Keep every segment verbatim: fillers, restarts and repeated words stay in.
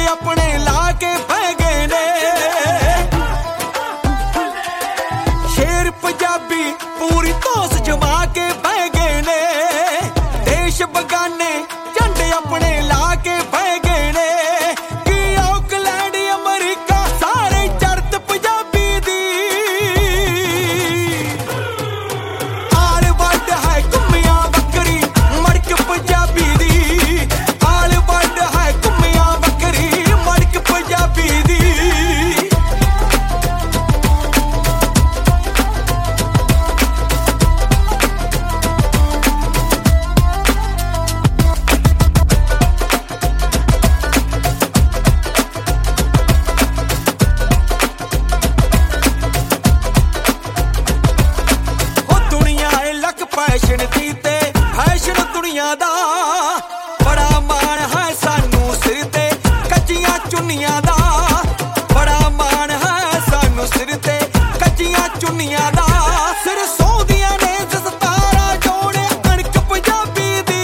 अपने ला के बह गए ने। शेर पंजाबी पूरी तोस जमा के बह गए ने। देश बगाने झंडे अपने ला के बह गए ने। कि ऑकलैंड अमरीका सारे चरत पंजाबी दी। आल वड है घुमिया बकरी मड़क पंजाबी दी। आल वड है घुमिया बकरी मड़क पंजाबी दी। फैशन दी ते फैशन दुनिया दा बड़ा मान है सानू सिर ते कच्चियां चुन्नियां दा। बड़ा मान है सानू सिर ते कच्चियां चुन्नियां दा। सिर सौंदियां ने जसतारा जोड़े कणक पंजाबी दी।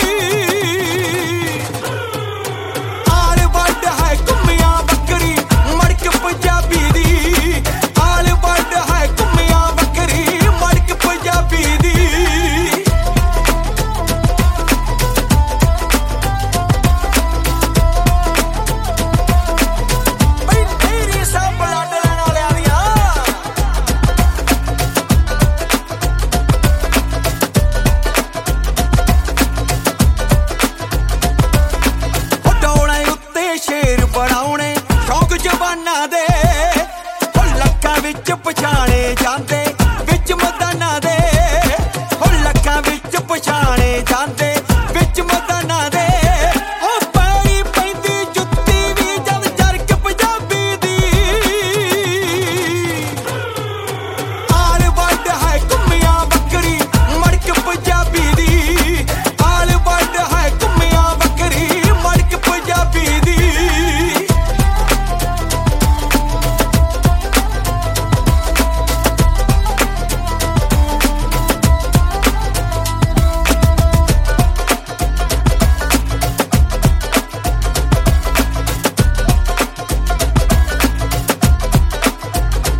आल वड है घुमिया बकरी मड़क पंजाबी दी। आल वड है घुमिया बकरी मड़क पंजाबी दी। शेर बनाउणे शौक जवाना दे। लक्कां विच पछाणे जांदे विच मैदाना दे। लक्कां विच पछाणे जांदे विच मैदाना दे। पैरी पैंदी जुत्ती भी जद जरक पंजाबी दी। आल वड है घुमिया बकरी मड़क पंजाबी दी। आल वड है घुमिया बकरी मड़क पंजाबी दी।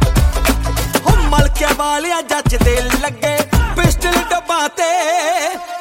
मलके वालिया जच दे लगे पिस्टल डब्बा ते।